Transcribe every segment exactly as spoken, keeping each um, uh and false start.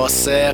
فاسق.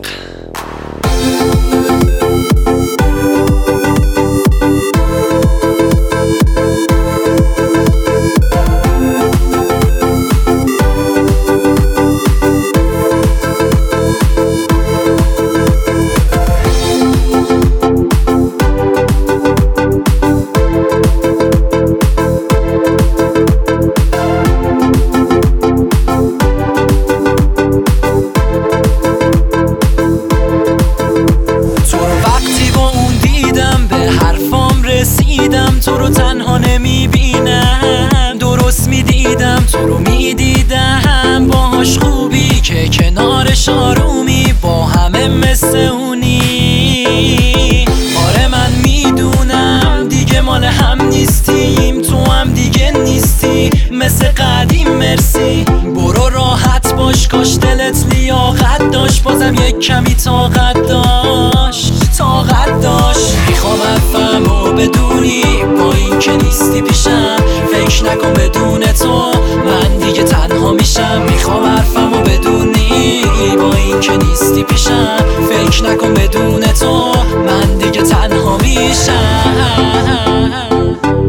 تو رو تنها نمیبینم، درست میدیدم تو رو میدیدم، باهاش خوبی که کنارش آرومی، با همه مثل اونی. آره من میدونم دیگه مال هم نیستیم، تو هم دیگه نیستی مثل قدیم. مرسی برو راحت باش، کاش دلت لیاقت داشت، بازم یک کمی طاقت داشت طاقت داشت. میخوام حرفمو بدونی، با این که نیستی پیشم، فکر نکن بدون تو من دیگه تنها میشم. میخوام حرفمو بدونی، با این که نیستی پیشم، فکر نکن بدون تو من دیگه تنها میشم.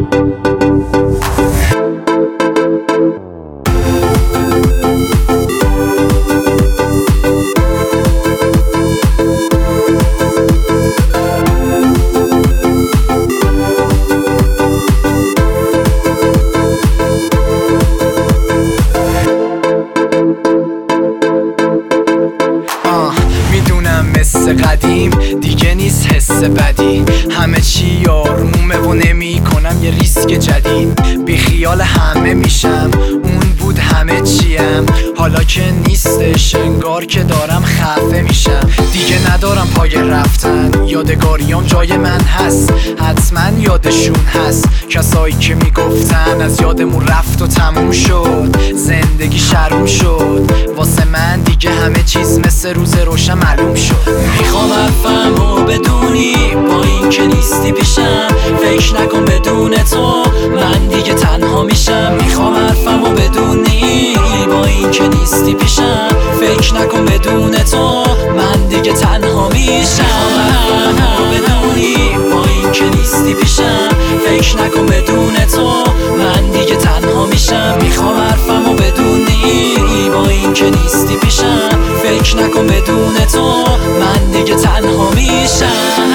مثل قدیم دیگه نیست حس بدی، همه چی آرومه و نمی کنم یه ریسک جدید. بی خیال همه میشم، اون بود همه چیم، حالا که نیستش انگار که دارم خفه میشم. دیگه ندارم پای رفتن، یادگاریام جای من هست، حتما یادشون هست کسایی که میگفتن از یادمون رفت و تموم شد، زندگی شروع شد. واسه من دیگه همه چیز مثل روز روشن معلوم شد. میخوام حرفمو بدونی، با این که نیستی پیشم، فکر نکن بدون تو من دیگه تنها میشم. میخوام حرفمو بدونی، با این که نیستی پیشم، فکر نکن بدون تو من دیگه تنها میشم. میخوام حرفمو بدونی، با این که نیستی پیشم، فکر نکن بدون تو من دیگه تنها میشم. میخوام حرفمو بدونی، با این که نیستی پیشم، فکر نکن بدون تو من دیگه تنها میشم.